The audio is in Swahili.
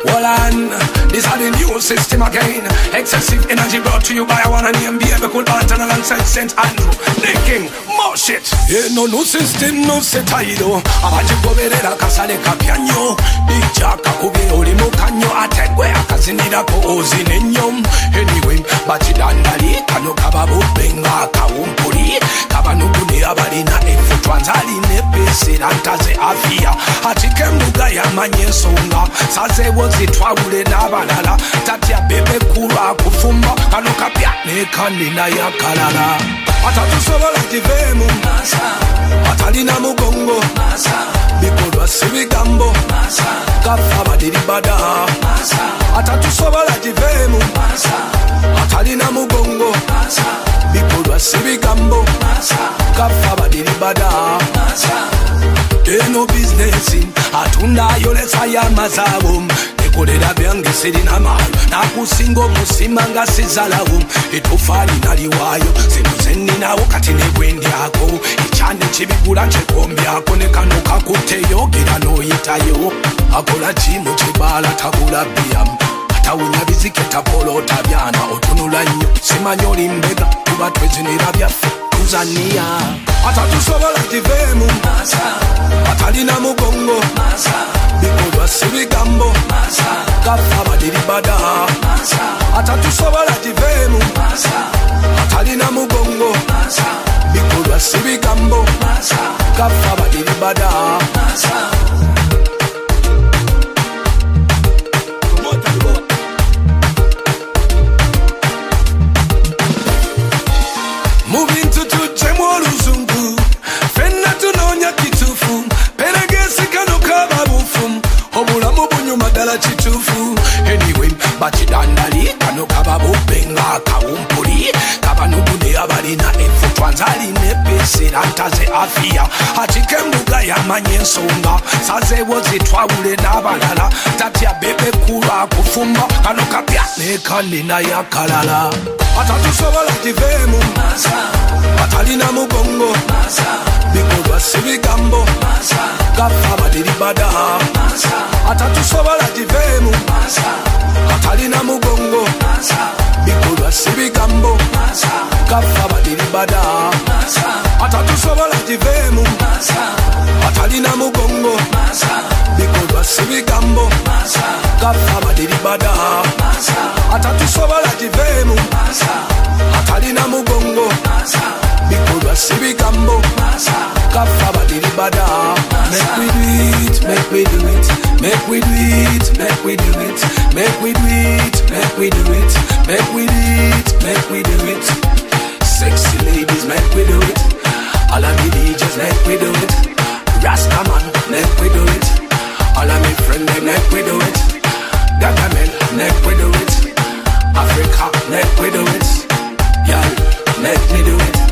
Well, and this are the new system again. Excessive energy brought to you by one and name baby cool Banton alongside St. Andrew. The king, more shit. Yeah, no new system, no set ido. Abaji goberera kasale kapyanyo. Ijaka kube oli mukanyo ategwe akazinira ko ozinenyo. Anyway, bachidandali kano kababu benga kaumpuri. Kabanuguni abalina efutwanzali nepesi rantaze afia. Atike mbuga ya manyesonga. Saze wozi twawule nabalala. Tatia bebe kura kufumba. Kano kapya nekanina ya kalala. Atatusobola tivemu atalina mugongo bikolwa sibigambo kafa badiribada. Atatusobola tivemu atalina mugongo bikolwa sibigambo kafa badiribada. Eno business atunda yoletsa ya mazabo ekolera byange sirina malo nakusingo musimanga sizalawo etofali naliwayo zinzeninawo kati negwendyako ikyande kibigula nkikombyako ne kano kakuteyo gira noyitayo akola kimu kibala tabula byamu atawunya biziketa polota byana otunula nnyo simanya olimbega tuba twezinira byaffe tuzania. Atatusobola tivemu atalina mugongo bikolwa sibigambo kafa badiribada. Atatusobola tivemu atalina mugongo bikolwa sibigambo kafa badiribada. Moving to Jemo Luzungu Fenna tunonya kitufu Peregesi kano kababufum Obulamu bunyu madala chitufu. Anyway, bachidandali kano kababu benga kaumpuri. Kabanugune abalina efutwanzali nepesi rantaze afia. Atike mbuga ya manyesonga. Saze wozi twawule nabalala. Tatia bebe kura kufumba. Kano kapya nekanina ya kalala. Atatusobola tivemu atalina mugongo bikolwa sibigambo kafa badiribada. Atatusobola tivemu atalina mugongo bikolwa sibigambo kafa badiribada. Atatusobola tivemu atalina mugongo bikolwa sibigambo kafa badiribada. Atatusobola tivemu atalina mugongo bikolwa sibigambo kafa badiribada. Make we do it, make we do it, make we do it, make we do it, make we do it, make we do it, make we do it, make we do it. Sexy ladies, make we do it. All of me DJs, make we do it. Rastaman, make we do it. All of me friends, make we do it. Gaga men, make we do it. Africa, make we do it. Y'all, make me do it.